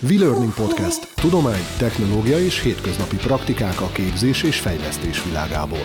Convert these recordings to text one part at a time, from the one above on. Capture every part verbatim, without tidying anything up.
WeLearning Podcast. Tudomány, technológia és hétköznapi praktikák a képzés és fejlesztés világából.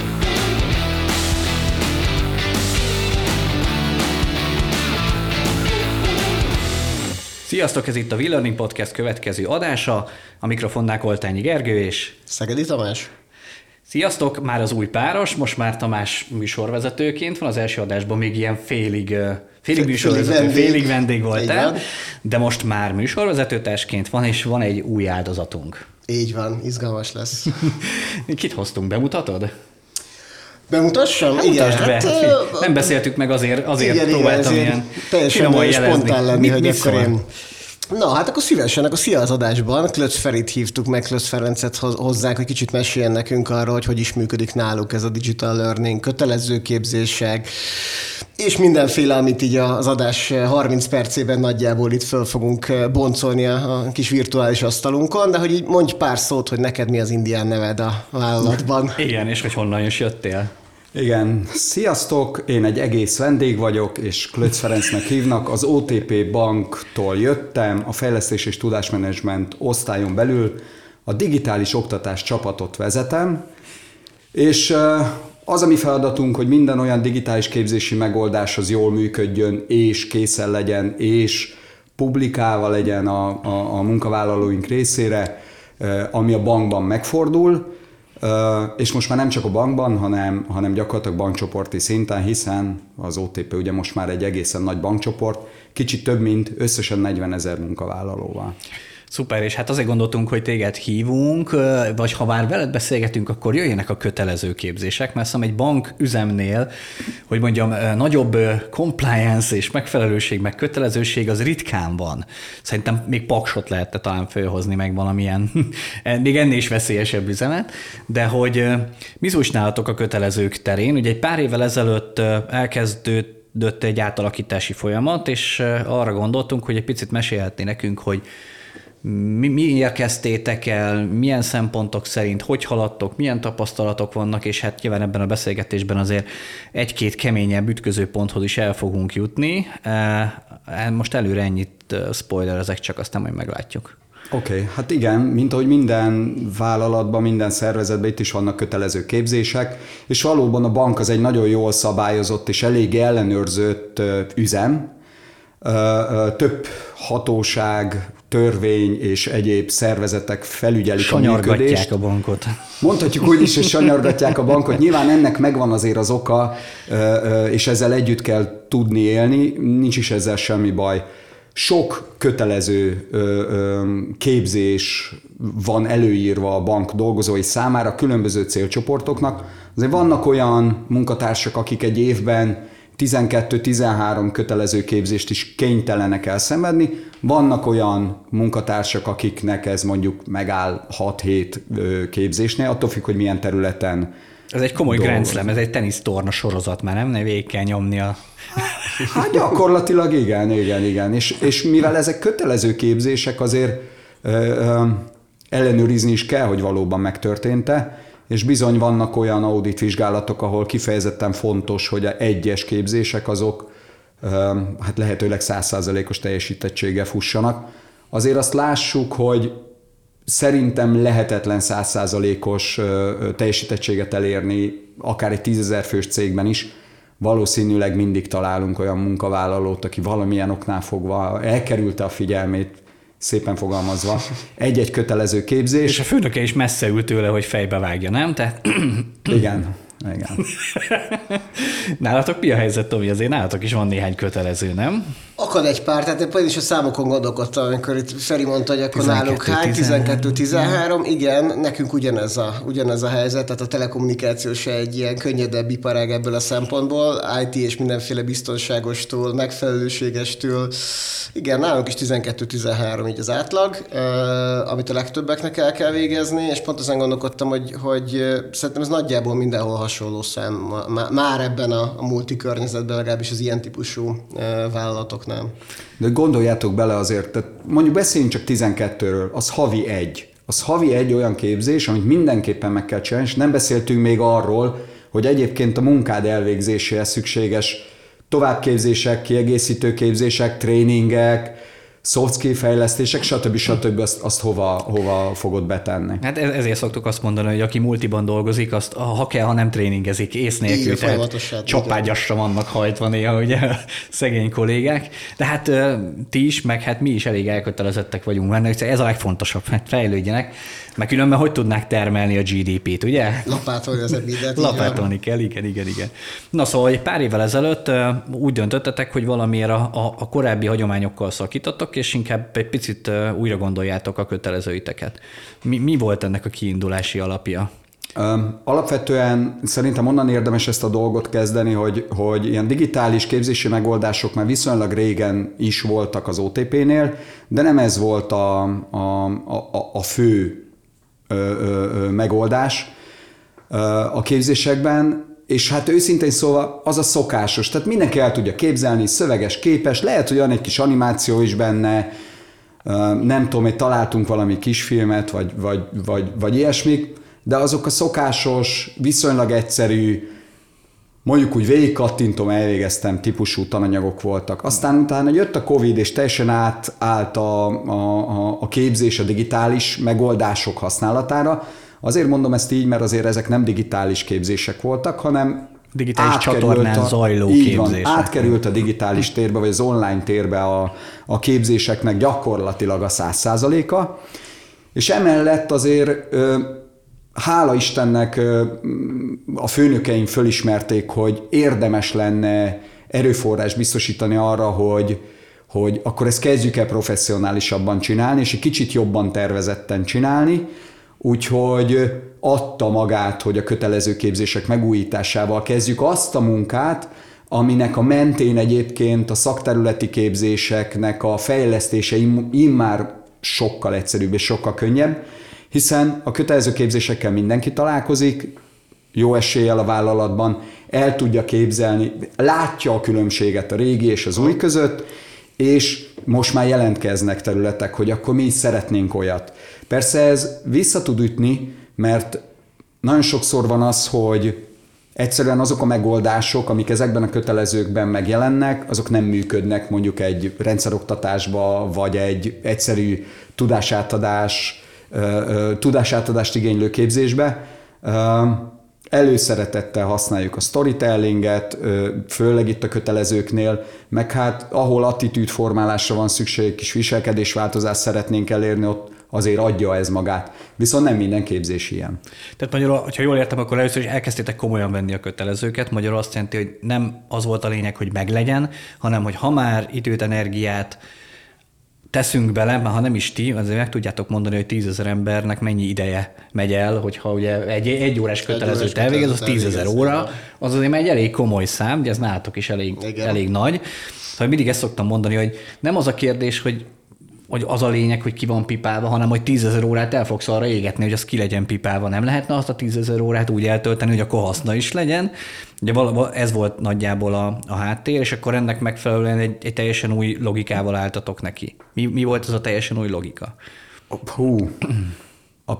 Sziasztok, ez itt a WeLearning Podcast következő adása. A mikrofonnál Koltányi Gergő és Szegedi Tamás. Sziasztok, már az új páros, most már Tamás műsorvezetőként van, az első adásban még ilyen félig, félig műsorvezető, félig vendég, félig vendég voltál, de most már műsorvezetőtársként van, és van egy új áldozatunk. Így van, izgalmas lesz. Kit hoztunk, bemutatod? Bemutassam? Hát igen. Be. Hát, hát, nem beszéltük meg, azért, azért igen, próbáltam igen, ilyen teljesen spontán lenni, mit, hogy mit akkor szól? én... Na, hát akkor szívesen, akkor szia az adásban. Klötz Ferit hívtuk meg, Klötz Ferencet hozzánk, hogy kicsit meséljen nekünk arról, hogy hogy is működik náluk ez a digital learning, kötelező képzések, és mindenféle, amit így az adás harminc percében nagyjából itt föl fogunk boncolni a kis virtuális asztalunkon, de hogy így mondj pár szót, hogy neked mi az indián neved a vállalatban. Igen, és hogy honnan is jöttél. Igen, sziasztok, én egy egész vendég vagyok, és Klötz Ferencnek hívnak, az o té pé Banktól jöttem, a fejlesztés és tudásmenedzsment osztályon belül a digitális oktatás csapatot vezetem, és az a mi feladatunk, hogy minden olyan digitális képzési megoldás az jól működjön, és készen legyen, és publikálva legyen a, a, a munkavállalóink részére, ami a bankban megfordul, Uh, és most már nem csak a bankban, hanem, hanem gyakorlatilag bankcsoporti szinten, hiszen az o té pé ugye most már egy egészen nagy bankcsoport, kicsit több, mint összesen negyvenezer munkavállalóval. Szuper, és hát azért gondoltunk, hogy téged hívunk, vagy ha már veled beszélgetünk, akkor jöjjenek a kötelező képzések, mert szóval egy bank üzemnél, hogy mondjam, nagyobb compliance és megfelelőség, meg kötelezőség az ritkán van. Szerintem még Paksot lehetne talán fölhozni meg valamilyen, még ennél is veszélyesebb üzemet, de hogy mi úgy nálatok a kötelezők terén? Ugye egy pár évvel ezelőtt elkezdődött egy átalakítási folyamat, és arra gondoltunk, hogy egy picit mesélhetné nekünk, hogy Mi, miért kezdtétek el, milyen szempontok szerint, hogy haladtok, milyen tapasztalatok vannak, és hát nyilván ebben a beszélgetésben azért egy-két keményebb ütközőponthoz is el fogunk jutni. Most előre ennyit spoilerezek, csak aztán majd meglátjuk. Oké, okay, hát igen, mint ahogy minden vállalatban, minden szervezetben itt is vannak kötelező képzések, és valóban a bank az egy nagyon jól szabályozott és elég ellenőrzött üzem. Több hatóság, törvény és egyéb szervezetek felügyelik a működést. Sanyargatják a bankot. Mondhatjuk úgy is, hogy sanyargatják a bankot. Nyilván ennek megvan azért az oka, és ezzel együtt kell tudni élni, nincs is ezzel semmi baj. Sok kötelező képzés van előírva a bank dolgozói számára, különböző célcsoportoknak. Azért vannak olyan munkatársak, akik egy évben tizenkettő-tizenhárom kötelező képzést is kénytelenek elszenvedni. Vannak olyan munkatársak, akiknek ez mondjuk megáll hat-hét képzésnél, attól függ, hogy milyen területen. Ez egy komoly Grand Slam, ez egy tenisztorna sorozat, már nem? Ne végig kell nyomni a... Hát gyakorlatilag igen, igen, igen. És, és mivel ezek kötelező képzések, azért ö, ö, ellenőrizni is kell, hogy valóban megtörtént-e, és bizony vannak olyan auditvizsgálatok, ahol kifejezetten fontos, hogy a egyes képzések azok hát lehetőleg száz százalékos teljesítettséggel fussanak. Azért azt lássuk, hogy szerintem lehetetlen száz százalékos teljesítettséget elérni, akár egy tízezer fős cégben is. Valószínűleg mindig találunk olyan munkavállalót, aki valamilyen oknál fogva elkerülte a figyelmét, szépen fogalmazva, egy-egy kötelező képzés. És a főnöke is messze ült tőle, hogy fejbe vágja, nem? Tehát... Igen, igen. Nálatok mi a helyzet, Tomi? Azért nálatok is van néhány kötelező, nem? Akad egy pár, tehát én is a számokon gondolkodtam, amikor itt Feri mondta, hogy akkor nálunk hány, tizenkettő tizenhárom, igen, nekünk ugyanez a, ugyanez a helyzet, tehát a telekommunikáció se egy ilyen könnyedebb iparág ebből a szempontból, i té és mindenféle biztonságostól, megfelelőségestől, igen, nálunk is tizenkettő tizenhárom így az átlag, amit a legtöbbeknek el kell végezni, és pont azon gondolkodtam, hogy, hogy szerintem ez nagyjából mindenhol hasonló szám, már ebben a, a multikörnyezetben, legalábbis az ilyen típusú vállalatok. Nem. De gondoljátok bele azért, tehát mondjuk beszéljünk csak tizenkettőről, az havi egy. Az havi egy olyan képzés, amit mindenképpen meg kell csinálni, és nem beszéltünk még arról, hogy egyébként a munkád elvégzéséhez szükséges továbbképzések, kiegészítő képzések, tréningek, soft skill fejlesztések, stb. stb. azt, azt hova, hova fogod betenni. Hát ezért szoktuk azt mondani, hogy aki multiban dolgozik, azt ha kell, ha nem tréningezik, ész nélkül, tehát csapágyasra vannak hajtva néha ugye szegény kollégák. De hát ti is, meg hát mi is elég elkötelezettek vagyunk benne, hogy ez a legfontosabb, hát fejlődjenek, mert különben hogy tudnák termelni a gé dé pét, ugye? Lapátolni az mindent. Lapátolni kell, igen, igen, igen. Na szóval egy pár évvel ezelőtt úgy döntöttetek, hogy valamiért a, a, a korábbi hagyományokkal szakítottatok, és inkább egy picit újra gondoljátok a kötelezőiteket. Mi, mi volt ennek a kiindulási alapja? Alapvetően szerintem onnan érdemes ezt a dolgot kezdeni, hogy, hogy ilyen digitális képzési megoldások már viszonylag régen is voltak az o té pénél, de nem ez volt a, a, a, a fő ö, ö, megoldás a képzésemben, és hát őszintén szóval az a szokásos, tehát mindenki el tudja képzelni, szöveges, képes, lehet, hogy van egy kis animáció is benne, nem tudom, hogy találtunk valami kisfilmet, vagy, vagy, vagy, vagy ilyesmik, de azok a szokásos, viszonylag egyszerű, mondjuk úgy végigkattintom, elvégeztem típusú tananyagok voltak. Aztán utána jött a Covid, és teljesen átállt a, a, a képzés a digitális megoldások használatára. Azért mondom ezt így, mert azért ezek nem digitális képzések voltak, hanem digitális csatornán zajló képzések. Van, átkerült a digitális térbe, vagy az online térbe a, a képzéseknek gyakorlatilag a száz százaléka, és emellett azért hála Istennek a főnökeim fölismerték, hogy érdemes lenne erőforrás biztosítani arra, hogy, hogy akkor ezt kezdjük el professzionálisabban csinálni, és egy kicsit jobban tervezetten csinálni, úgyhogy adta magát, hogy a kötelező képzések megújításával kezdjük azt a munkát, aminek a mentén egyébként a szakterületi képzéseknek a fejlesztése immár sokkal egyszerűbb és sokkal könnyebb, hiszen a kötelező képzésekkel mindenki találkozik, jó eséllyel a vállalatban, el tudja képzelni, látja a különbséget a régi és az új között, és most már jelentkeznek területek, hogy akkor mi is szeretnénk olyat. Persze ez vissza tud ütni, mert nagyon sokszor van az, hogy egyszerűen azok a megoldások, amik ezekben a kötelezőkben megjelennek, azok nem működnek mondjuk egy rendszeroktatásba, vagy egy egyszerű tudásátadás, tudásátadást igénylő képzésbe. Előszeretettel használjuk a storytellinget, főleg itt a kötelezőknél, meg hát ahol attitűdformálásra van szükség, kis viselkedésváltozást szeretnénk elérni, ott azért adja ez magát. Viszont nem minden képzés ilyen. Tehát magyarul, ha jól értem, akkor először is elkezdtétek komolyan venni a kötelezőket. Magyarul azt jelenti, hogy nem az volt a lényeg, hogy meglegyen, hanem hogy ha már időt, energiát teszünk bele, mert ha nem is ti, azért meg tudjátok mondani, hogy tízezer embernek mennyi ideje megy el, hogyha ugye egy, egy órás kötelezőt elvégez, az tízezer óra, az azért egy elég komoly szám, de ez nálatok is elég, elég nagy. Szóval mindig ezt szoktam mondani, hogy nem az a kérdés, hogy hogy az a lényeg, hogy ki van pipálva, hanem hogy tízezer órát el fogsz arra égetni, hogy az ki legyen pipálva. Nem lehetne azt a tízezer órát úgy eltölteni, hogy akkor haszna is legyen. Ugye ez volt nagyjából a, a háttér, és akkor ennek megfelelően egy, egy teljesen új logikával álltatok neki. Mi, mi volt az a teljesen új logika? Hú, a,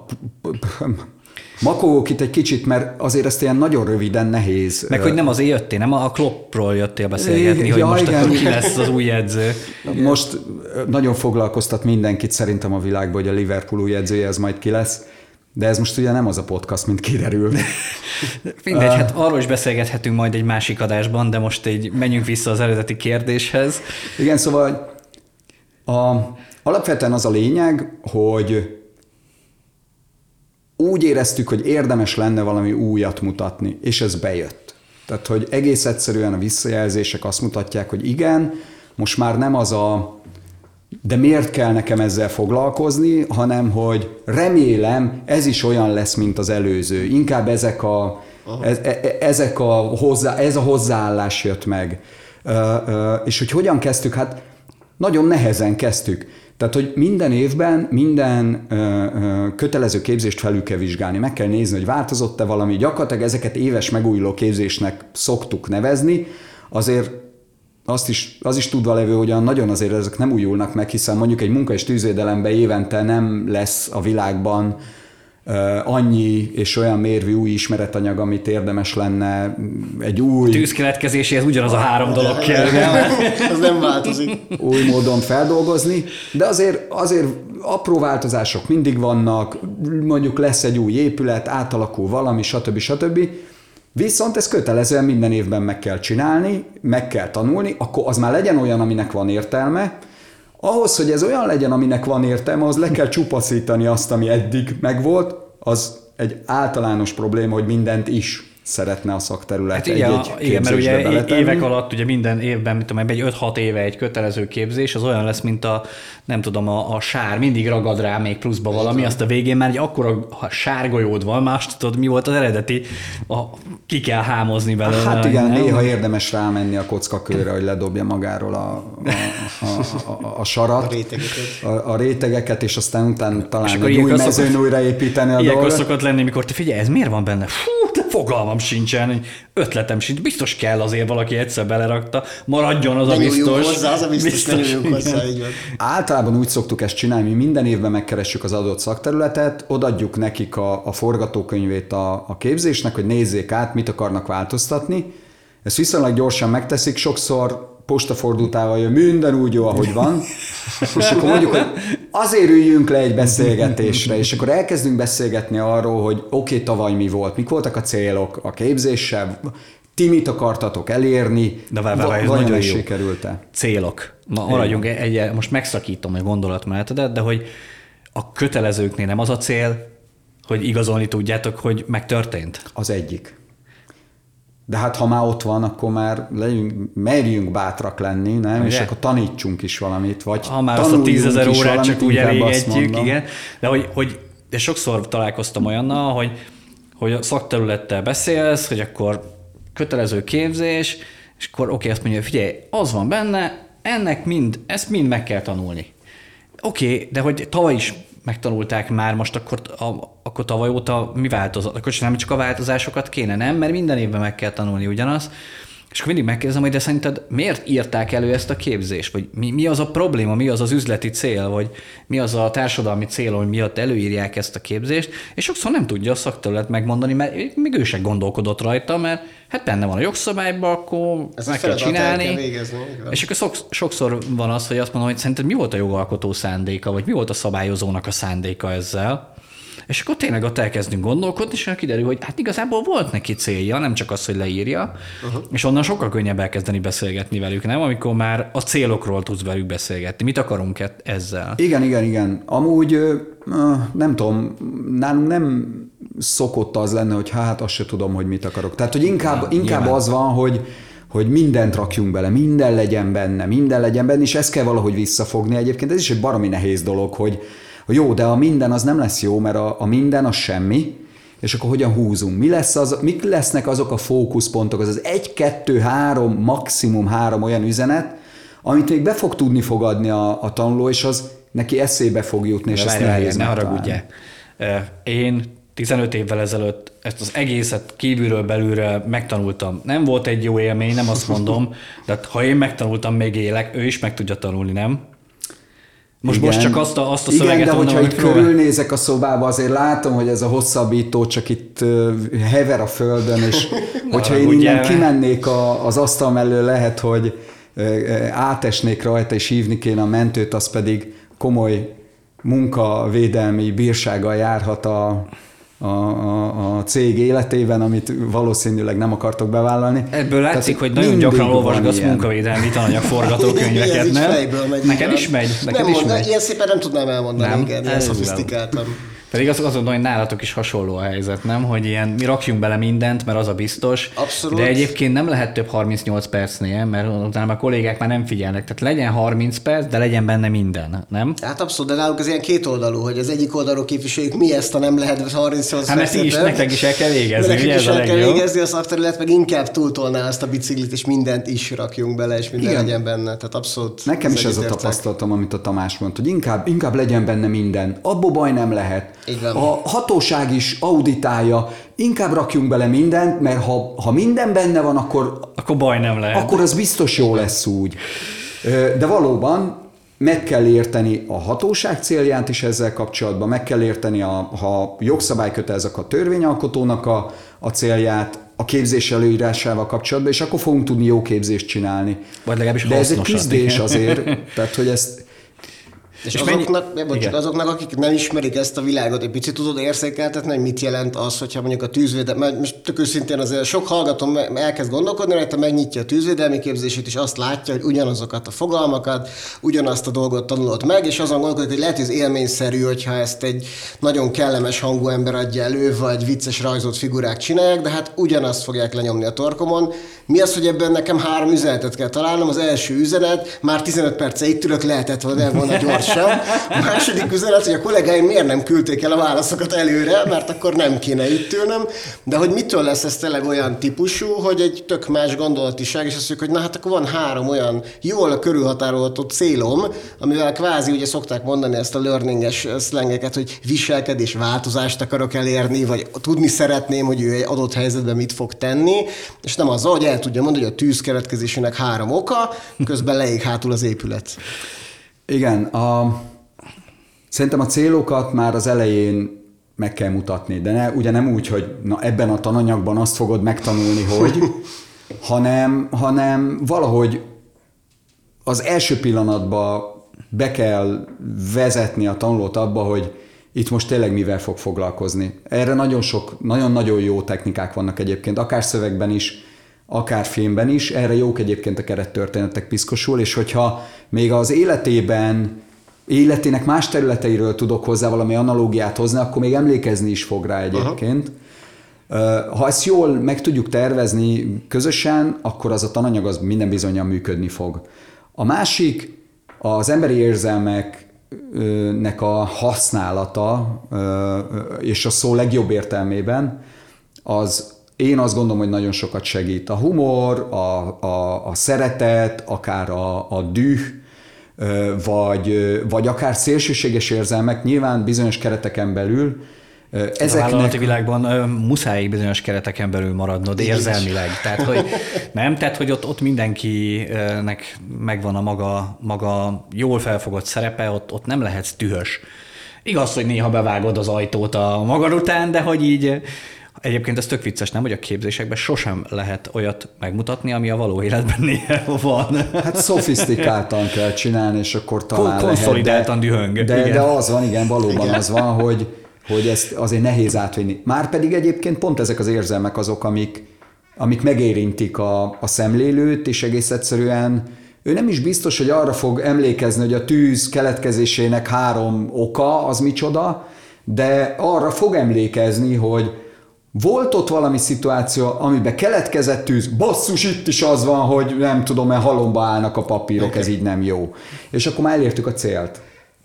makogok itt egy kicsit, mert azért ezt ilyen nagyon röviden nehéz. Meg hogy nem azért jöttél, nem a Kloppról jöttél beszélgetni, hogy ja, most igen. akkor ki lesz az új edző. Most nagyon foglalkoztat mindenkit szerintem a világban, hogy a Liverpool új edzője, ez majd ki lesz. De ez most ugye nem az a podcast, mint kiderül. Mindegy, hát arról is beszélgethetünk majd egy másik adásban, de most egy menjünk vissza az eredeti kérdéshez. Igen, szóval a, alapvetően az a lényeg, hogy úgy éreztük, hogy érdemes lenne valami újat mutatni, és ez bejött. Tehát, hogy egész egyszerűen a visszajelzések azt mutatják, hogy igen, most már nem az a de miért kell nekem ezzel foglalkozni, hanem hogy remélem ez is olyan lesz, mint az előző. Inkább ezek a, ez, ezek a hozzá, ez a hozzáállás jött meg. És hogy hogyan kezdtük? Hát nagyon nehezen kezdtük. Tehát, hogy minden évben minden kötelező képzést felül kell vizsgálni. Meg kell nézni, hogy változott-e valami. Gyakorlatilag ezeket éves megújuló képzésnek szoktuk nevezni. Azért Azt is, az is tudva levő, hogy nagyon azért ezek nem újulnak meg, hiszen mondjuk egy munka és tűzvédelemben évente nem lesz a világban annyi és olyan mérvű új ismeretanyag, amit érdemes lenne egy új... Tűzkeletkezéséhez ugyanaz a három dolog kell. Ez nem változik. Új módon feldolgozni, de azért, azért apró változások mindig vannak, mondjuk lesz egy új épület, átalakul valami, stb. stb. Viszont ezt kötelezően minden évben meg kell csinálni, meg kell tanulni, akkor az már legyen olyan, aminek van értelme. Ahhoz, hogy ez olyan legyen, aminek van értelme, az le kell csupaszítani azt, ami eddig megvolt, az egy általános probléma, hogy mindent is szeretne a szakterület hát egy, egy igen, mert ugye beletenni. Évek alatt ugye minden évben, mit tudom, egy öt-hat éve egy kötelező képzés, az olyan lesz, mint a, nem tudom, a, a sár, mindig ragad rá még pluszba valami, azt a végén már egy akkora sárgolyód van, más tudod, mi volt az eredeti, a, ki kell hámozni belőle. Hát igen, nem? Néha érdemes rámenni a kockakőre, hogy ledobja magáról a, a, a, a, a sarat, a rétegeket. A, a rétegeket, és aztán utána talán egy új mezőn újraépíteni a dolgot. Ilyenkor szokott lenni, mikor te figyelj, ez miért van benne? Fú, de fogalmam sincsen, ötletem sincs, biztos kell azért valaki egyszer belerakta, maradjon az ne a biztos. Hozzá, az a biztos, biztos ne nyúljunk hozzá, így van. Általában úgy szoktuk ezt csinálni, mi minden évben megkeressük az adott szakterületet, odaadjuk nekik a, a forgatókönyvét a, a képzésnek, hogy nézzék át, mit akarnak változtatni. Ezt viszonylag gyorsan megteszik, sokszor postafordultával jön, minden úgy jó, ahogy van, és akkor mondjuk, hogy azért üljünk le egy beszélgetésre, és akkor elkezdünk beszélgetni arról, hogy oké, okay, tavaly mi volt, mik voltak a célok a képzéssel, ti mit akartatok elérni, de vár, vár, vár, vajon ez sikerült-e? Célok. Ma maradjunk egy, most megszakítom egy gondolatmenetedet, de hogy a kötelezőknél nem az a cél, hogy igazolni tudjátok, hogy megtörtént? Az egyik. De hát ha már ott van, akkor már legyünk, merjünk bátrak lenni, nem? Ugye? És akkor tanítsunk is valamit, vagy ha már azt a tízezer órát csak úgy elégetjük, igen. De hogy, hogy de sokszor találkoztam olyannal, hogy, hogy a szakterülettel beszélsz, hogy akkor kötelező képzés, és akkor oké, okay, azt mondja, figyelj, az van benne, ennek mind, ezt mind meg kell tanulni. Oké, okay, de hogy tavaly is megtanulták már, most akkor, a, akkor tavaly óta mi változott? Akkor nem csak a változásokat kéne, nem? Mert minden évben meg kell tanulni ugyanaz. És akkor mindig megkérdezem, hogy de szerinted miért írták elő ezt a képzést? Vagy mi, mi az a probléma, mi az az üzleti cél, vagy mi az a társadalmi cél, hogy miatt előírják ezt a képzést? És sokszor nem tudja a szakterület megmondani, mert még ő se gondolkodott rajta, mert hát benne van a jogszabályban, akkor ezt meg kell csinálni. Kell végezni, és akkor sokszor van az, hogy azt mondom, hogy szerinted mi volt a jogalkotó szándéka, vagy mi volt a szabályozónak a szándéka ezzel? És akkor tényleg ott elkezdünk gondolkodni, és kiderül, hogy hát igazából volt neki célja, nem csak az, hogy leírja, uh-huh. és onnan sokkal könnyebb elkezdeni beszélgetni velük, nem? Amikor már a célokról tudsz velük beszélgetni. Mit akarunk ezzel? Igen, igen, igen. Amúgy nem tudom, nálunk nem szokott az lenne, hogy hát azt se tudom, hogy mit akarok. Tehát, hogy inkább, ja, inkább az van, hogy hogy mindent rakjunk bele, minden legyen benne, minden legyen benne, és ezt kell valahogy visszafogni. Egyébként ez is egy baromi nehéz dolog, hogy jó, de a minden az nem lesz jó, mert a, a minden az semmi, és akkor hogyan húzunk? Mi lesz az, mik lesznek azok a fókuszpontok, az az egy, kettő, három, maximum három olyan üzenet, amit még be fog tudni fogadni a, a tanuló, és az neki eszébe fog jutni, és ezt nehéz ne haragudjál. Én tizenöt évvel ezelőtt ezt az egészet kívülről belülre megtanultam. Nem volt egy jó élmény, nem azt mondom, de ha én megtanultam, még élek, ő is meg tudja tanulni, nem? Most, most csak azt a, azt a szöveget igen, de mondom, hogyha itt körülnézek a szobába, azért látom, hogy ez a hosszabbító csak itt uh, hever a földön, és hogyha én innen el. kimennék a, az asztal mellől, lehet, hogy uh, átesnék rajta, és hívni kéne a mentőt, az pedig komoly munkavédelmi bírsággal járhat a A, a, a cég életében, amit valószínűleg nem akartok bevállalni. Ebből látszik, hogy nagyon gyakran olvasgatsz munkavédelmi tananyag forgatókönyveket, nem? Neked is megy? Neked nem is mond, megy? Ilyen szépen nem tudnám elmondani, nem? Igen, ilyen szofisztikáltam. Pedig azt gondolom, hogy nálatok is hasonló a helyzet, nem? Hogy ilyen, mi rakjunk bele mindent, mert az a biztos. Abszolút. De egyébként nem lehet több harmincnyolc percnél, mert utána a kollégák már nem figyelnek. Tehát legyen harminc perc, de legyen benne minden, nem? Hát abszolút, de náluk az ilyen két oldalú, hogy az egyik oldalról képviseljük, mi ezt a nem lehet harmincnyolc percet. Hát mert is, nektek is el kell végezni. Nektek is el kell végezni, a szakterület meg inkább túltolná azt a biciklit, és mindent is rakjunk bele, és minden igen. legyen benne. Tehát abszolút. Nekem is ez a tapasztalatom, amit a Tamás mondta, hogy inkább, inkább legyen benne minden. Abba baj nem lehet. A hatóság is auditálja, inkább rakjunk bele mindent, mert ha, ha minden benne van, akkor, akkor baj nem lehet. Akkor az biztos jó lesz úgy. De valóban meg kell érteni a hatóság célját is ezzel kapcsolatban, meg kell érteni, a, ha jogszabály kötelezek a törvényalkotónak a, a célját, a képzés előírásával kapcsolatban, és akkor fogunk tudni jó képzést csinálni. Vagy legalábbis de ez egy küzdés azért, tehát hogy ezt És, és azoknak, mennyi... bocs, azoknak, akik nem ismerik ezt a világot, egy picit tudod érzékeltetni, hogy mit jelent az, hogyha mondjuk a tűzvédelmi, mert most tök őszintén azért sok hallgatóm elkezd gondolkodni rajta, megnyitja a tűzvédelmi képzését, és azt látja, hogy ugyanazokat a fogalmakat, ugyanazt a dolgot tanulod meg, és azon gondolkodik, hogy lehet, hogy ez élményszerű, hogyha ezt egy nagyon kellemes hangú ember adja elő, vagy vicces rajzolt figurák csinálják, de hát ugyanazt fogják lenyomni a torkomon. Mi az, hogy ebben nekem három üzenetet kell találnom? Az első üzenet, már tizenöt perce itt ülök, lehetett volna gyorsan. A második üzenet, hogy a kollégáim miért nem küldték el a válaszokat előre, mert akkor nem kéne itt ülnöm. De hogy mitől lesz ez tényleg olyan típusú, hogy egy tök más gondolatiság, és azt mondjuk, hogy na hát akkor van három olyan jól körülhatárolható célom, amivel kvázi ugye szokták mondani ezt a learninges szlengeket, hogy viselkedés változást akarok elérni, vagy tudni szeretném, hogy ő egy adott helyzetben mit fog tenni, és nem azzal, hogy el tudja mondani, hogy a tűz keletkezésének három oka, közben leég hátul az épület. Igen, a, szerintem a célokat már az elején meg kell mutatni, de ne, ugye nem úgy, hogy na ebben a tananyagban azt fogod megtanulni, hogy, hanem, hanem valahogy az első pillanatban be kell vezetni a tanulót abba, hogy itt most tényleg mivel fog foglalkozni. Erre nagyon sok, nagyon-nagyon jó technikák vannak egyébként, akár szövegben is, akár filmben is, erre jók egyébként a kerettörténetek piszkosul, és hogyha még az életében, életének más területeiről tudok hozzá valami analógiát hozni, akkor még emlékezni is fog rá egyébként. Aha. Ha ezt jól meg tudjuk tervezni közösen, akkor az a tananyag az minden bizonnyal működni fog. A másik, az emberi érzelmeknek a használata, és a szó legjobb értelmében, az én azt gondolom, hogy nagyon sokat segít. A humor, a, a, a szeretet, akár a, a düh, vagy, vagy akár szélsőséges érzelmek, nyilván bizonyos kereteken belül. Ezeknek... A vállalati világban muszáj bizonyos kereteken belül maradnod érzelmileg. Tehát, hogy nem, tehát, hogy ott, ott mindenkinek megvan a maga, maga jól felfogott szerepe, ott, ott nem lehetsz dühös. Igaz, hogy néha bevágod az ajtót a magad után, de hogy így... Egyébként ez tök vicces, nem, hogy a képzésekben sosem lehet olyat megmutatni, ami a való életben néha van. Hát szofisztikáltan kell csinálni, és akkor talán konszolidáltan dühöng. De, de az van, igen, valóban igen. Az van, hogy, hogy ezt azért nehéz átvinni. Márpedig egyébként pont ezek az érzelmek azok, amik, amik megérintik a, a szemlélőt, és egész egyszerűen ő nem is biztos, hogy arra fog emlékezni, hogy a tűz keletkezésének három oka, az micsoda, de arra fog emlékezni, hogy volt ott valami szituáció, amiben keletkezett tűz, basszus, itt is az van, hogy nem tudom, mert halomba állnak a papírok, ez így nem jó. És akkor már elértük a célt.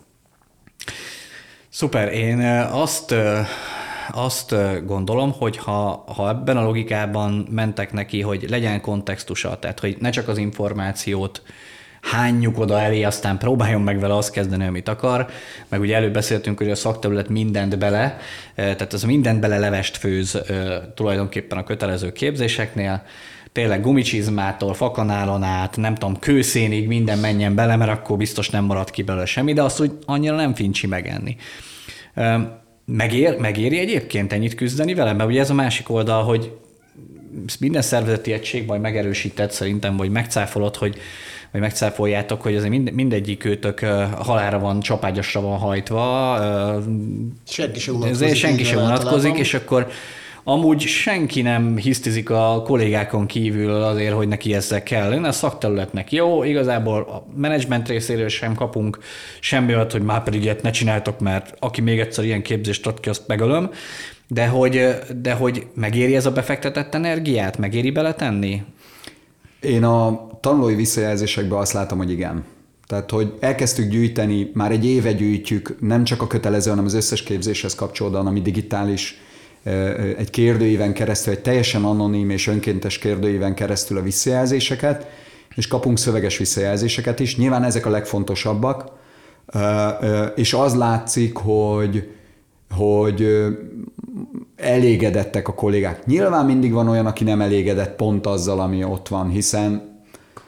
Szuper, én azt, azt gondolom, hogy ha, ha ebben a logikában mentek neki, hogy legyen kontextusa, tehát hogy ne csak az információt hányjuk oda elé, aztán próbáljon meg vele azt kezdeni, amit akar, meg ugye előbb beszéltünk, hogy a szakterület mindent bele, tehát az mindent bele levest főz tulajdonképpen a kötelező képzéseknél, tényleg gumicsizmától, fakanálon át, nem tudom, kőszénig minden menjen bele, mert akkor biztos nem marad ki belőle semmi, de azt úgy annyira nem fincsi megenni. Megér, megéri egyébként ennyit küzdeni vele? Mert ugye ez a másik oldal, hogy minden szervezeti egység majd megerősített szerintem, vagy megcáfolod, hogy vagy megcáfoljátok, hogy azért mind, mindegyik őtök halálra van, csapágyasra van hajtva. Senki sem unatkozik. Senki sem unatkozik, és akkor amúgy senki nem hisztizik a kollégákon kívül azért, hogy neki ezzel kell lenni. A szakterületnek jó, igazából a menedzsment részéről sem kapunk semmi olyat, hogy már pedig ilyet ne csináltok, mert aki még egyszer ilyen képzést ad ki, azt megölöm. De hogy, de hogy megéri ez a befektetett energiát? Megéri beletenni? Én a tanulói visszajelzésekben azt látom, hogy igen. Tehát, hogy elkezdtük gyűjteni, már egy éve gyűjtjük, nem csak a kötelező, hanem az összes képzéshez kapcsolódóan, ami digitális, egy kérdőíven keresztül, egy teljesen anonim és önkéntes kérdőíven keresztül a visszajelzéseket, és kapunk szöveges visszajelzéseket is. Nyilván ezek a legfontosabbak, és az látszik, hogy, hogy elégedettek a kollégák. Nyilván mindig van olyan, aki nem elégedett pont azzal, ami ott van, hiszen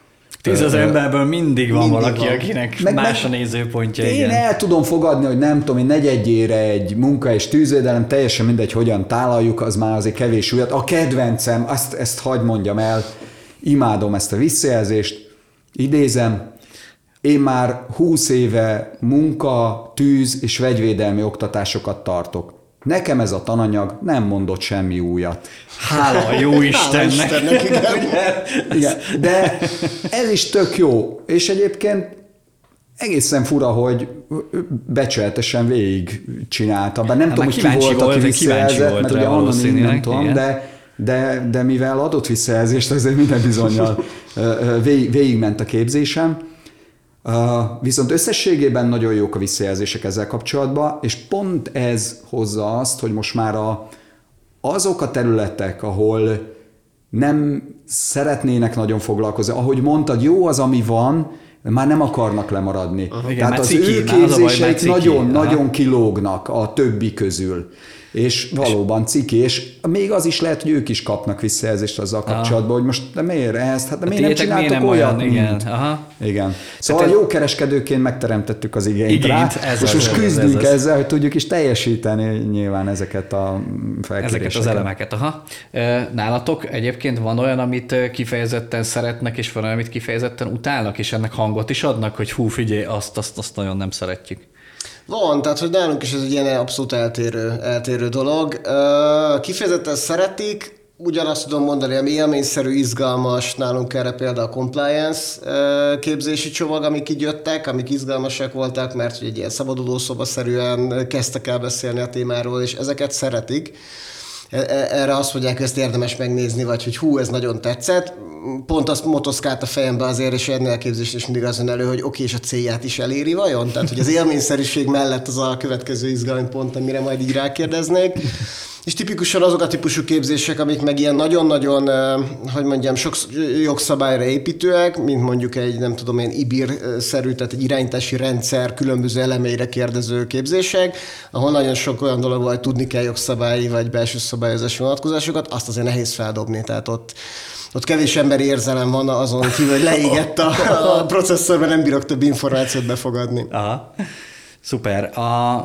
Tízezer emberből mindig van mindig valaki, van. akinek Meg- más a meg- nézőpontja. Én Igen. el tudom fogadni, hogy nem tudom, én negyedjére egy munka és tűzvédelem, teljesen mindegy, hogyan tálaljuk, az már azért kevés újat. A kedvencem, ezt, ezt hagyd mondjam el, imádom ezt a visszajelzést, idézem, én már húsz éve munka, tűz és vegyvédelmi oktatásokat tartok. Nekem ez a tananyag nem mondott semmi újat. Hála a jó Istennek. Istennek, igen. Igen, de ez is tök jó, és egyébként egészen fura, hogy becsületesen végig csinálta. Bár nem Hát tudom, már hogy ki kíváncsi volt, volt, aki de kíváncsi visszajelzett, volt mert rá ugye anonim, nem valószínűleg, tudom, igen. de, de, de mivel adott visszajelzést, azért minden bizonnyal végig, végigment a képzésem. Uh, viszont összességében nagyon jók a visszajelzések ezzel kapcsolatban, és pont ez hozza azt, hogy most már a, azok a területek, ahol nem szeretnének nagyon foglalkozni, ahogy mondtad, jó az, ami van, már nem akarnak lemaradni. Aha. Igen, Tehát már az ciki, ő már az a baj, már képzéseik ciki. nagyon-nagyon Aha. kilógnak a többi közül. És valóban ciki, és még az is lehet, hogy ők is kapnak visszajelzést azzal kapcsolatban, hogy most de miért ezt, hát de miért nem tiétek miért csináltok nem olyat, olyan? Igen, mint. aha. Igen. Szóval ez- jó kereskedőként megteremtettük az igényt, Igényt, rá, ez és az, most ez az, küzdünk ez az. ezzel, hogy tudjuk is teljesíteni nyilván ezeket a felkéréseket. Ezeket az elemeket, aha. Ö, Nálatok egyébként van olyan, amit ö, kifejezetten szeretnek, és van olyan, amit kifejezetten utálnak, és ennek hangot is adnak, hogy hú, figyelj, azt, azt, azt nagyon nem szeretjük. Van, tehát hogy nálunk is ez egy ilyen abszolút eltérő, eltérő dolog. Ö, Kifejezetten szeretik, ugyanazt tudom mondani, ami élményszerű, izgalmas, nálunk erre például a compliance ö, képzési csomag, amik így jöttek, amik izgalmasak voltak, mert hogy egy ilyen szabadulószobaszerűen kezdtek el beszélni a témáról, és ezeket szeretik. Erre azt mondják, hogy ezt érdemes megnézni, vagy hogy hú, ez nagyon tetszett. Pont azt motoszkált a fejembe azért, és ennél a képzést is mindig azon elő, hogy oké, és a célját is eléri vajon? Tehát, hogy az élményszerűség mellett az a következő izgalmi pont, amire majd így rákérdeznék. És tipikusan azok a típusú képzések, amik meg ilyen nagyon-nagyon, hogy mondjam, sok jogszabályra építőek, mint mondjuk egy, nem tudom én, I B I R-szerű, tehát egy irányítási rendszer különböző elemeire kérdező képzések, ahol nagyon sok olyan dolog van, hogy tudni kell jogszabályi vagy belső szabályozási vonatkozásokat, azt azért nehéz feldobni, tehát ott Ott kevés emberi érzelem van azon kívül, hogy leégett a, a processzorban, nem bírok több információt befogadni. Aha. Szuper. A...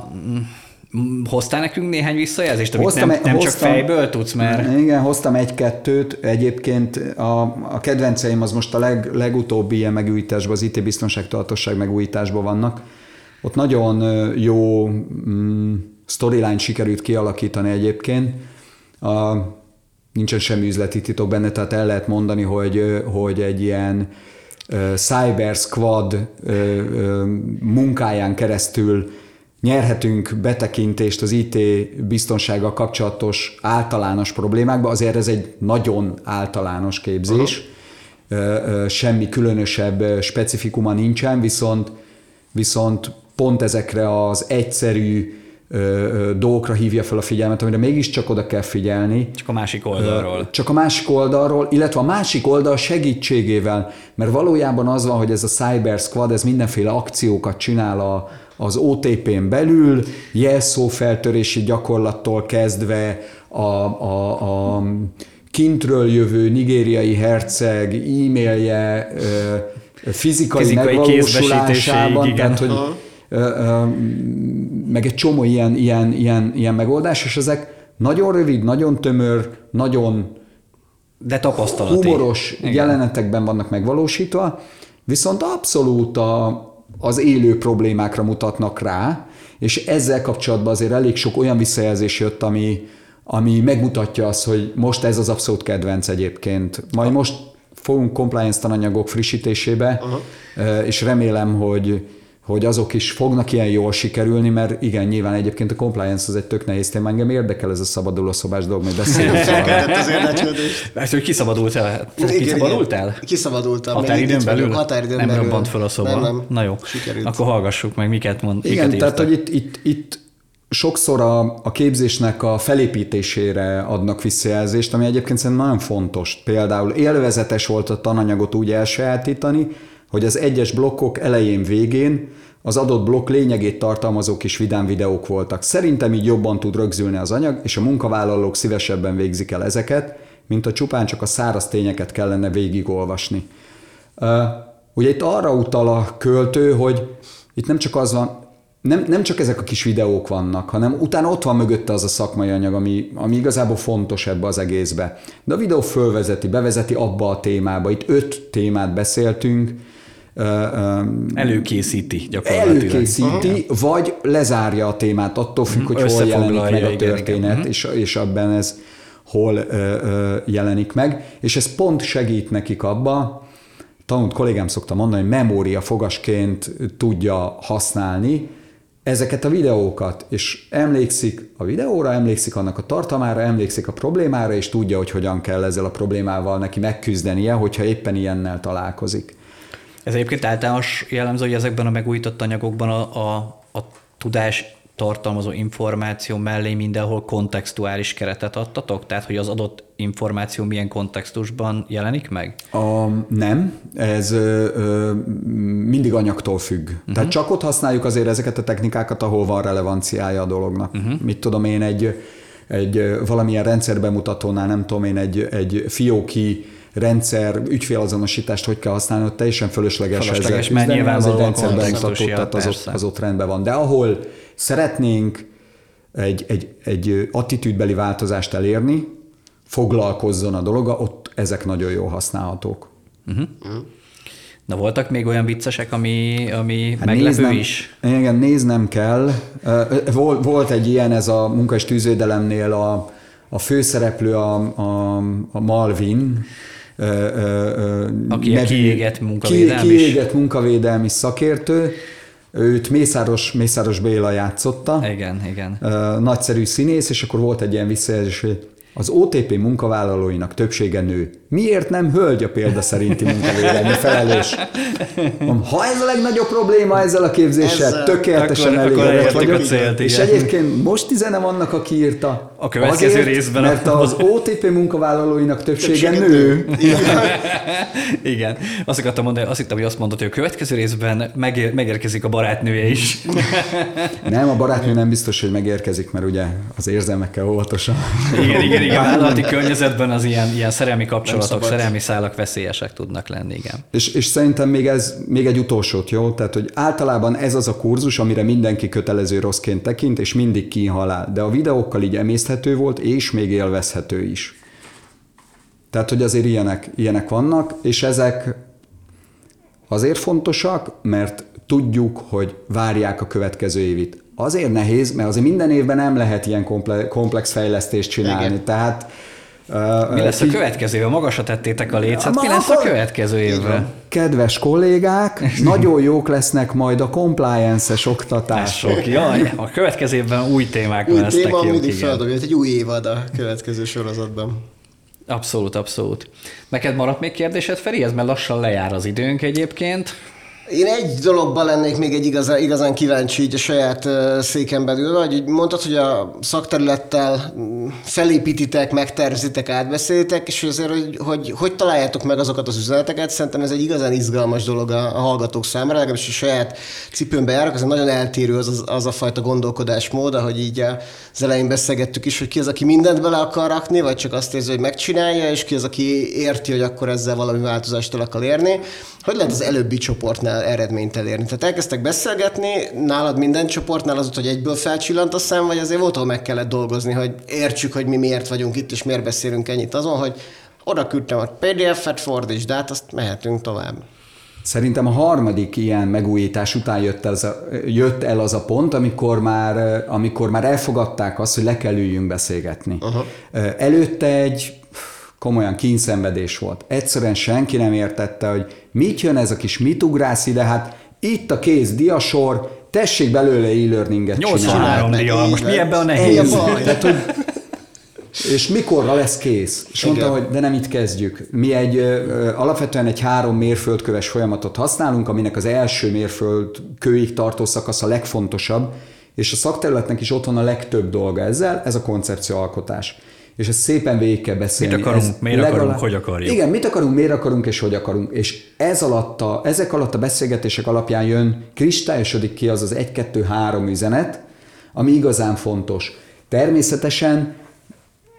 Hoztál nekünk néhány visszajelzést, amit Hoztam, nem, nem hoztam, csak fejből tudsz, mert... Igen, hoztam egy-kettőt. Egyébként a, a kedvenceim az most a leg, legutóbbi ilyen megújításban, az I T-biztonságtudatosság megújításban vannak. Ott nagyon jó mm, storyline sikerült kialakítani egyébként. A, nincsen semmi üzleti titok benne, tehát el lehet mondani, hogy, hogy egy ilyen uh, Cyber Squad uh, uh, munkáján keresztül nyerhetünk betekintést az I T biztonsággal kapcsolatos általános problémákba, azért ez egy nagyon általános képzés, uh-huh. semmi különösebb specifikuma nincsen, viszont, viszont pont ezekre az egyszerű dolgokra hívja fel a figyelmet, amire mégiscsak oda kell figyelni. Csak a másik oldalról. Csak a másik oldalról, illetve a másik oldal segítségével, mert valójában az van, hogy ez a Cyber Squad, ez mindenféle akciókat csinál a, az o té pén belül, jelszófeltörési gyakorlattól kezdve a, a, a kintről jövő nigériai herceg e-mailje fizikai, fizikai megvalósulásában, tehát hogy meg egy csomó ilyen, ilyen, ilyen, ilyen megoldás, és ezek nagyon rövid, nagyon tömör, nagyon de tapasztalati. humoros Igen. jelenetekben vannak megvalósítva, viszont abszolút a, az élő problémákra mutatnak rá, és ezzel kapcsolatban azért elég sok olyan visszajelzés jött, ami, ami megmutatja azt, hogy most ez az abszolút kedvenc egyébként. Majd most fogunk compliance tananyagok frissítésébe, uh-huh. és remélem, hogy hogy azok is fognak ilyen jól sikerülni, mert igen, nyilván egyébként a compliance az egy tök nehéz téma, engem érdekel ez a szabadulószobás dolog, majd beszélünk. Felkeltett az érdeklődést. Ezt, hogy kiszabadultál? Kiszabadultál? Kiszabadultam. Határidőn belül? Határidőn nem belül. robbant fel a szoba? Nem, nem. Na jó, sikerült. Akkor hallgassuk meg, miket mond. Igen, miket tehát hogy itt, itt, itt sokszor a, a képzésnek a felépítésére adnak visszajelzést, ami egyébként szerintem nagyon fontos. Például élvezetes volt a tananyagot úgy elsajátítani, hogy az egyes blokkok elején, végén az adott blokk lényegét tartalmazó kis vidám videók voltak. Szerintem így jobban tud rögzülni az anyag, és a munkavállalók szívesebben végzik el ezeket, mint a csupán csak a száraz tényeket kellene végigolvasni. ugye itt arra utal a költő, hogy itt nem csak az van, nem, nem csak ezek a kis videók vannak, hanem utána ott van mögötte az a szakmai anyag, ami, ami igazából fontos ebbe az egészbe. De a videó fölvezeti, bevezeti abba a témába. Itt öt témát beszéltünk. Előkészíti gyakorlatilag. Előkészíti, uh-huh. vagy lezárja a témát, attól függ, hogy hol jelenik meg a történet, igen, és, és abban ez hol ö, ö, jelenik meg. És ez pont segít nekik abba, tanult kollégám szokta mondani, hogy memória fogasként tudja használni ezeket a videókat, és emlékszik a videóra, emlékszik annak a tartalmára, emlékszik a problémára, és tudja, hogy hogyan kell ezzel a problémával neki megküzdenie, hogyha éppen ilyennel találkozik. Ez egyébként általános jellemző, hogy ezekben a megújított anyagokban a, a, a tudás tartalmazó információ mellé mindenhol kontextuális keretet adtatok? Tehát, hogy az adott információ milyen kontextusban jelenik meg? A, nem, ez ö, ö, mindig anyagtól függ. Uh-huh. Tehát csak ott használjuk azért ezeket a technikákat, ahol van relevanciája a dolognak. Uh-huh. Mit tudom én, egy, egy valamilyen rendszerbemutatónál, nem tudom én, egy, egy fióki rendszer, ügyfélazonosítást hogy kell használni, ott teljesen fölösleges, fölösleges ezzel küzdeni, az egy rendszerbemutató, tehát az ott, az ott rendben van. De ahol szeretnénk egy, egy, egy attitűdbeli változást elérni, foglalkozzon a dologa, ott ezek nagyon jól használhatók. Uh-huh. Uh-huh. Na voltak még olyan viccesek, ami, ami hát meglepő néznem, is? Igen, néznem kell. Volt, volt egy ilyen, ez a munka- és tűzvédelemnél a, a főszereplő, a, a, a Malvin, aki a kiégett munkavédelmi, kiégett munkavédelmi szakértő, őt Mészáros, Mészáros Béla játszotta. Igen, igen. Nagyszerű színész, és akkor volt egy ilyen visszajelzés, hogy az o té pé munkavállalóinak többsége nő. Miért nem hölgy a példa szerinti munkavédelmi felelős? Ha ez a legnagyobb probléma ezzel a képzéssel, ezzel, tökéletesen elégedett vagyok. Célt, és egyébként most üzenem annak, aki írta. A következő azért, részben. Mert az o té pé munkavállalóinak többsége, többsége nő. Igen. Azt akartam mondani, azt hittem, hogy azt mondod, hogy a következő részben megér, megérkezik a barátnője is. Nem, a barátnő nem biztos, hogy megérkezik, mert ugye az érzelmekkel óvatosan. Igen, igen, igen. Vállalati környezetben az ilyen, ilyen szerelmi kapcsolatok, szerelmi szálak veszélyesek tudnak lenni, igen. És, és szerintem még ez, még egy utolsót, jó? Tehát, hogy általában ez az a kurzus, amire mindenki kötelező rosszként tekint, és mindig kínhalál. De a videókkal így emészthető volt, és még élvezhető is. Tehát, hogy azért ilyenek, ilyenek vannak, és ezek azért fontosak, mert tudjuk, hogy várják a következő évit. Azért nehéz, mert azért minden évben nem lehet ilyen komplex fejlesztést csinálni. Igen. Tehát uh, mi lesz a következő évben? Magasra tettétek a lécet, mi lesz a következő évben? Kedves kollégák, nagyon jók lesznek majd a compliance-es oktatások. Jaj, a következő évben új témák új lesznek. Új téma mindig feldobja, egy új évad a következő sorozatban. Abszolút, abszolút. Neked maradt még kérdésed, Feri? Ez mert lassan lejár az időnk egyébként. Én egy dologban lennék még egy igazán, igazán kíváncsi így a saját uh, széken belül, hogy mondtad, hogy a szakterülettel felépítitek, megtervezitek, átbeszélitek, és azért, hogy, hogy hogy találjátok meg azokat az üzeneteket, szerintem ez egy igazán izgalmas dolog a, a hallgatók számára, legalábbis a saját cipőmbe járok, ez nagyon eltérő az, az, az a fajta gondolkodásmód, ahogy így az elején beszélgettük is, hogy ki az, aki mindent bele akar rakni, vagy csak azt érzi, hogy megcsinálja, és ki az, aki érti, hogy akkor ezzel valami változást el akar érni. Hogy lehet az előbbi csoportnál eredményt elérni? Tehát elkezdtek beszélgetni, nálad minden csoportnál az ott, hogy egyből felcsillant a szem, vagy azért volt, ahol meg kellett dolgozni, hogy értsük, hogy mi miért vagyunk itt, és miért beszélünk ennyit azon, hogy oda küldtem a pé dé ef-et, fordítsd át, azt mehetünk tovább. Szerintem a harmadik ilyen megújítás után jött el az a, jött el az a pont, amikor már, amikor már elfogadták azt, hogy le kell üljünk beszélgetni. Uh-huh. Előtte egy komolyan kínszenvedés volt. Egyszerűen senki nem értette, hogy mit jön ez a kis mit ugrálsz ide, hát itt a kész diasor, tessék belőle e-learninget csinálni. nyolcvanhárom dia, most mi ebben a nehéz? Tehát, hogy, és mikorra lesz kész? És mondta, hogy de nem itt kezdjük. Mi egy ö, alapvetően egy három mérföldköves folyamatot használunk, aminek az első mérföldkőig tartó szakasz a legfontosabb, és a szakterületnek is ott van a legtöbb dolga ezzel, ez a koncepcióalkotás. És ezt szépen végig kell beszélni. Mit akarunk, ez miért legalább... akarunk, hogy akarjuk. Igen, mit akarunk, miért akarunk, és hogy akarunk. És ez alatt a, ezek alatt a beszélgetések alapján jön, kristályosodik ki az az egy, kettő, három üzenet, ami igazán fontos. Természetesen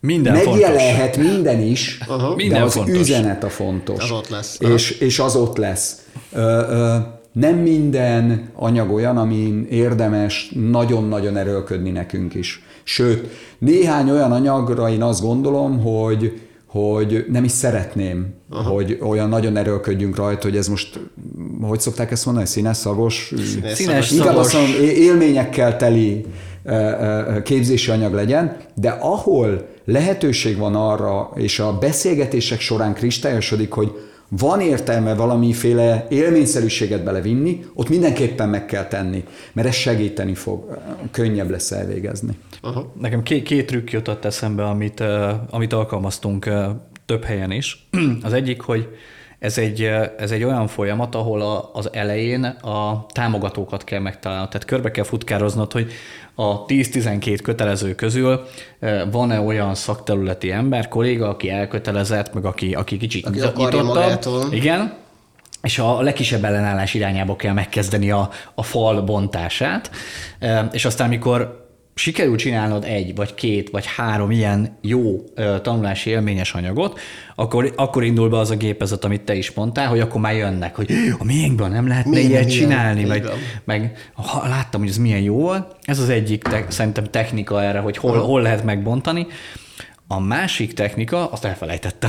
Minden megjelenhet fontos. Minden is, uh-huh. de minden az fontos. üzenet a fontos. Az ott lesz. És, és az ott lesz. Ö, ö, nem minden anyag olyan, amin érdemes nagyon-nagyon erőlködni nekünk is. Sőt, néhány olyan anyagra én azt gondolom, hogy, hogy nem is szeretném, aha. hogy olyan nagyon erőlködjünk rajta, hogy ez most, hogy szokták ezt mondani, színes, szagos? Színes, színes szagos. Inkább azt mondom, élményekkel teli képzési anyag legyen, de ahol lehetőség van arra, és a beszélgetések során kristályosodik, hogy van értelme valamiféle élményszerűséget belevinni, ott mindenképpen meg kell tenni, mert ez segíteni fog, könnyebb lesz elvégezni. Aha. Nekem két, két trükk jutott eszembe, amit, uh, amit alkalmaztunk uh, több helyen is. Az egyik, hogy ez egy, ez egy olyan folyamat, ahol a, az elején a támogatókat kell megtalálnod. Tehát körbe kell futkároznod, hogy a tíz-tizenkét kötelező közül van-e olyan szakterületi ember, kolléga, aki elkötelezett, meg aki, aki kicsit aki nyitottabb. Igen. És a legkisebb ellenállás irányába kell megkezdeni a, a fal bontását. És aztán, amikor sikerül csinálnod egy, vagy két, vagy három ilyen jó uh, tanulási élményes anyagot, akkor, akkor indul be az a gépezet, amit te is mondtál, hogy akkor már jönnek, hogy a miénkben nem lehetne milyen ilyet csinálni, meg, meg ha, láttam, hogy ez milyen jó volt. Ez az egyik te, szerintem technika erre, hogy hol, hol lehet megbontani. A másik technika, azt elfelejtettem.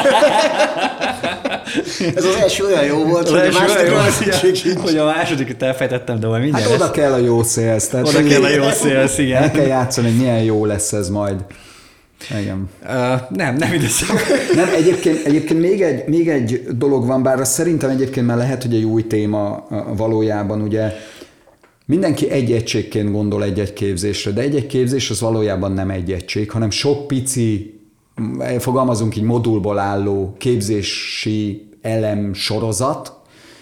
Ez az első olyan jó volt, hogy a másodikra hogy a másodikat elfelejtettem, de majd mindjárt. Hát oda lesz. Kell a jó szélsz. Oda kell a jó szélsz, igen. El kell játszani, hogy milyen jó lesz ez majd. Igen. Uh, nem, nem ideszem. Nem, egyébként, egyébként még, egy, még egy dolog van, bár szerintem egyébként már lehet, hogy egy új téma valójában, ugye mindenki egy egységként gondol egy-egy képzésre, de egy-egy képzés az valójában nem egy egység, hanem sok pici, fogalmazunk így modulból álló képzési elem sorozat,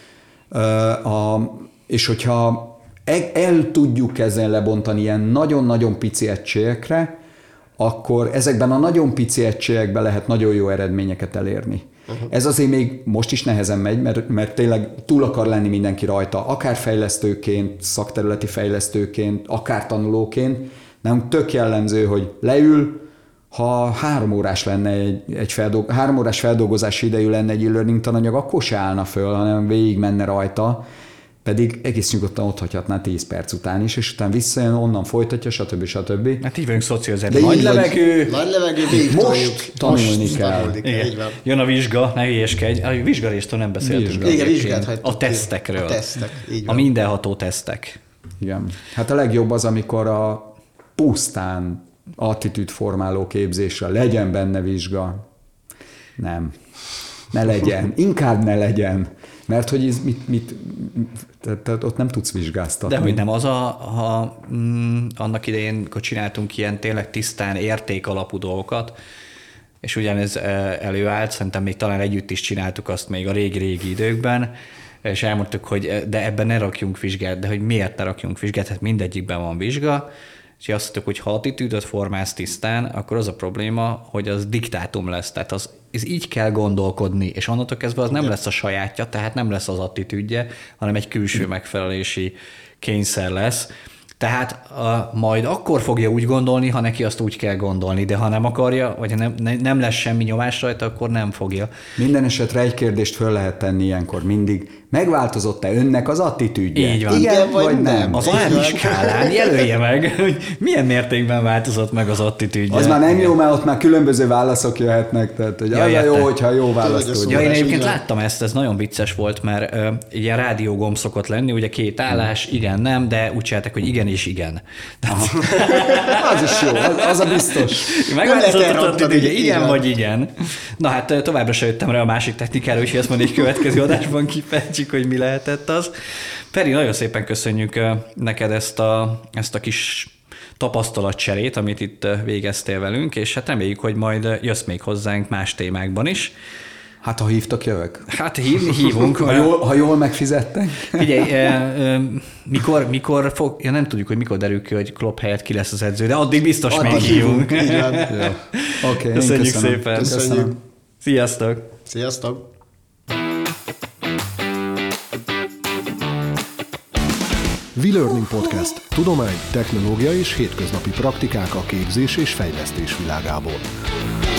a, és hogyha el, el tudjuk ezen lebontani ilyen nagyon-nagyon pici egységekre, akkor ezekben a nagyon pici egységekben lehet nagyon jó eredményeket elérni. Uh-huh. Ez azért még most is nehezen megy, mert, mert tényleg túl akar lenni mindenki rajta, akár fejlesztőként, szakterületi fejlesztőként, akár tanulóként. Nem tök jellemző, hogy leül, ha három órás lenne egy, egy feldolg, három órás feldolgozási idejű lenne egy e-learning tananyag, akkor se állna föl, hanem végig menne rajta, pedig egész nyugodtan ott hagyhatná tíz perc után is, és utána visszajön, onnan folytatja, stb. stb. Hát így vagyunk szocializálni. Nagy levegő. Nagy levegő, végig most tanulni most kell. Jön a vizsga, ne hülyeskedj. A vizsgaréstől nem beszéltünk. Vizsga. Igen, vizsgát hagytuk. A tesztekről. A tesztek, így van. A mindenható tesztek. Igen. Hát a legjobb az, amikor a pusztán attitűdformáló képzésre legyen benne vizsga. Nem. Ne legyen. Inkább ne legyen. Mert hogy ez mit, mit tehát, tehát ott nem tudsz vizsgáztatni. De hogy nem az a, ha mm, annak idején, amikor csináltunk ilyen tényleg tisztán értékalapú dolgokat, és ugyanez előállt, szerintem még talán együtt is csináltuk azt még a régi-régi időkben, és elmondtuk, hogy de ebben ne rakjunk vizsgát, de hogy miért ne rakjunk vizsgát, hát mindegyikben van vizsga, és azt mondtuk, hogy ha attitűdöt formálsz tisztán, akkor az a probléma, hogy az diktátum lesz, tehát az, ez így kell gondolkodni, és onnantól kezdve az nem lesz a sajátja, tehát nem lesz az attitűdje, hanem egy külső megfelelési kényszer lesz. Tehát a, majd akkor fogja úgy gondolni, ha neki azt úgy kell gondolni, de ha nem akarja, vagy ha nem, nem lesz semmi nyomás rajta, akkor nem fogja. Minden esetre egy kérdést föl lehet tenni ilyenkor mindig. Megváltozott-e önnek az attitűdje? Így van. Igen, Igen vagy, vagy nem? nem. Az á er skálán jelölje meg, hogy milyen mértékben változott meg az attitűdje. Az már nem jó, mert ott már különböző válaszok jöhetnek, tehát hogy ja, az jó, hogyha jó választ tudja. Ja, én egyébként láttam ezt, ez nagyon vicces volt, mert uh, ilyen rádiógomb szokott lenni, ugye két állás, igen, nem, de úgy csináltak, hogy igen és igen. Az is jó, az, az a biztos. Megváltozott az attitűdje, igen vagy igen. Na hát továbbra se jöttem rá a másik technikára, úgyhogy ezt majd egy következő adásban kifejtjük, hogy mi lehetett az. Feri, nagyon szépen köszönjük neked ezt a, ezt a kis tapasztalatcserét, amit itt végeztél velünk, és hát reméljük, hogy majd jössz még hozzánk más témákban is. Hát, ha hívtak, jövök. Hát hívni hívunk. ha, jól, ha jól megfizettek. Figyelj, e, e, mikor, mikor fog, ja nem tudjuk, hogy mikor derül ki, hogy Klopp helyett ki lesz az edző, de addig biztos addig még hívunk. Így van. Okay, köszönjük szépen. Köszönjük. Sziasztok. Sziasztok. WeLearning Podcast. Tudomány, technológia és hétköznapi praktikák a képzés és fejlesztés világából.